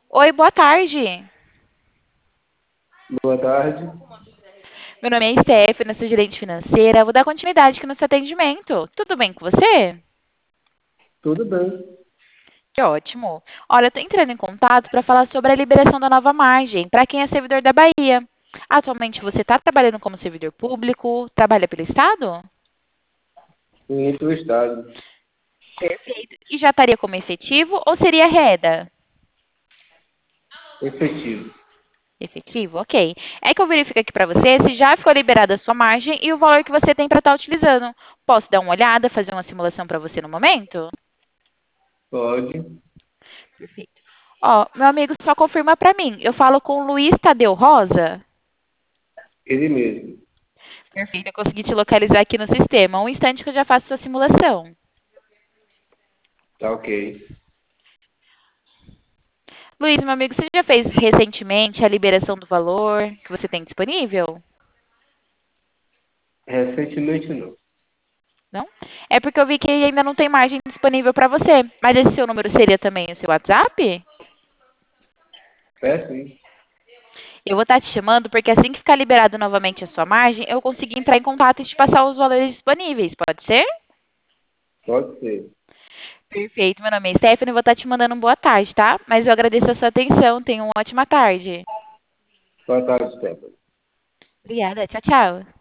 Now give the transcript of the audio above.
Oi, boa tarde. Boa tarde. Meu nome é Stephanie, sou gerente financeira. Vou dar continuidade aqui no seu atendimento. Tudo bem com você? Tudo bem? Que ótimo. Olha, eu estou entrando em contato para falar sobre a liberação da nova margem para quem é servidor da Bahia. Atualmente você está trabalhando como servidor público? Trabalha pelo Estado? Em o estado. Perfeito. E já estaria como efetivo ou seria reda? Efetivo. Efetivo? Ok. É que eu verifico aqui para você se já ficou liberada a sua margem e o valor que você tem para estar utilizando. Posso dar uma olhada, fazer uma simulação para você no momento? Pode. Perfeito. Ó, meu amigo, só confirma para mim. Eu falo com o Luiz Tadeu Rosa? Ele mesmo. Perfeito, eu consegui te localizar aqui no sistema. Um instante que eu já faço sua simulação. Tá ok. Luiz, meu amigo, você já fez recentemente a liberação do valor que você tem disponível? Recentemente não. Não? É porque eu vi que ainda não tem margem disponível para você. Mas esse seu número seria também o seu WhatsApp? É sim. Eu vou estar te chamando porque assim que ficar liberado novamente a sua margem, eu consigo entrar em contato e te passar os valores disponíveis. Pode ser? Pode ser. Perfeito. Meu nome é Stephanie e vou estar te mandando um boa tarde, tá? Mas eu agradeço a sua atenção. Tenha uma ótima tarde. Boa tarde, Stefano. Obrigada. Tchau, tchau.